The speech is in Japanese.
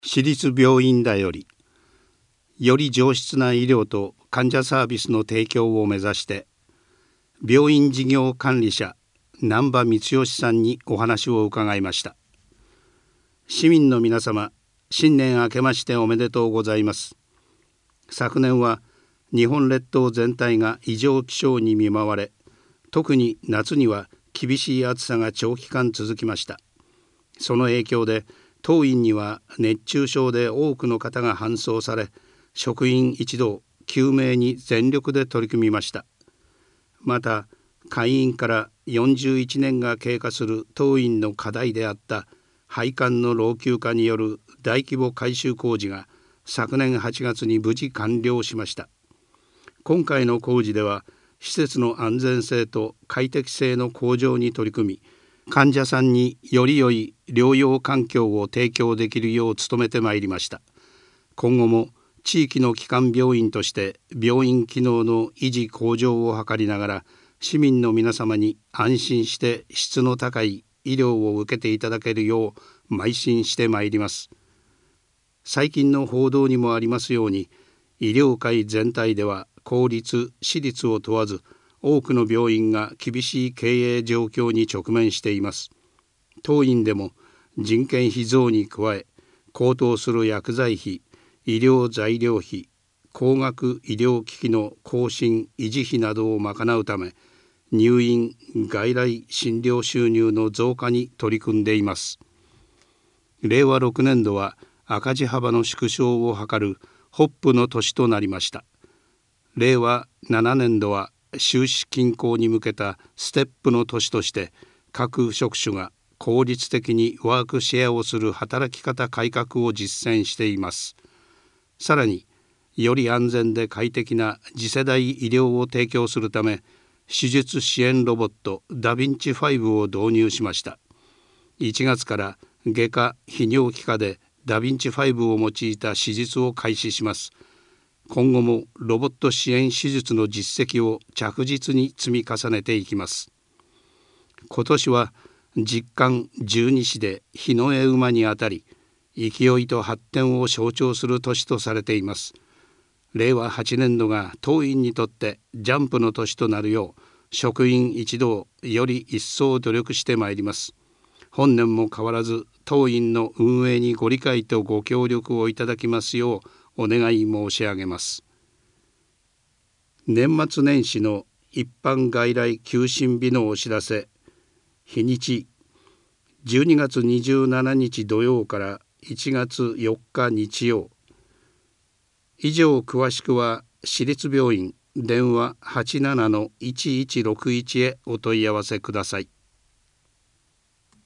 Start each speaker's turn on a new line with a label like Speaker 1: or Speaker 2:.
Speaker 1: 私立病院だより上質な医療と患者サービスの提供を目指して病院事業管理者難波光義さんにお話を伺いました。市民の皆様、新年明けましておめでとうございます。昨年は日本列島全体が異常気象に見舞われ、特に夏には厳しい暑さが長期間続きました。その影響で当院には熱中症で多くの方が搬送され、職員一同救命に全力で取り組みました。また開院から41年が経過する当院の課題であった配管の老朽化による大規模改修工事が昨年8月に無事完了しました。今回の工事では施設の安全性と快適性の向上に取り組み、患者さんにより良い療養環境を提供できるよう努めてまいりました。今後も地域の基幹病院として病院機能の維持向上を図りながら、市民の皆様に安心して質の高い医療を受けていただけるよう邁進してまいります。最近の報道にもありますように、医療界全体では公立・私立を問わず多くの病院が厳しい経営状況に直面しています。当院でも人件費増に加え、高騰する薬剤費、医療材料費、高額医療機器の更新・維持費などを賄うため、入院・外来診療収入の増加に取り組んでいます。令和6年度は赤字幅の縮小を図るホップの年となりました。令和7年度は収支均衡に向けたステップの年として、各職種が効率的にワークシェアをする働き方改革を実践しています。さらに、より安全で快適な次世代医療を提供するため、手術支援ロボットダヴィンチ5を導入しました。1月から外科・泌尿器科でダヴィンチ5を用いた手術を開始します。今後もロボット支援手術の実績を着実に積み重ねていきます。今年は実感十二支で日の絵馬にあたり、勢いと発展を象徴する年とされています。令和8年度が当院にとってジャンプの年となるよう、職員一同より一層努力してまいります。本年も変わらず当院の運営にご理解とご協力をいただきますようお願い申し上げます。年末年始の一般外来休診日のお知らせ。日にち12月27日土曜から1月4日日曜。以上詳しくは市立病院電話87-1161へお問い合わせください。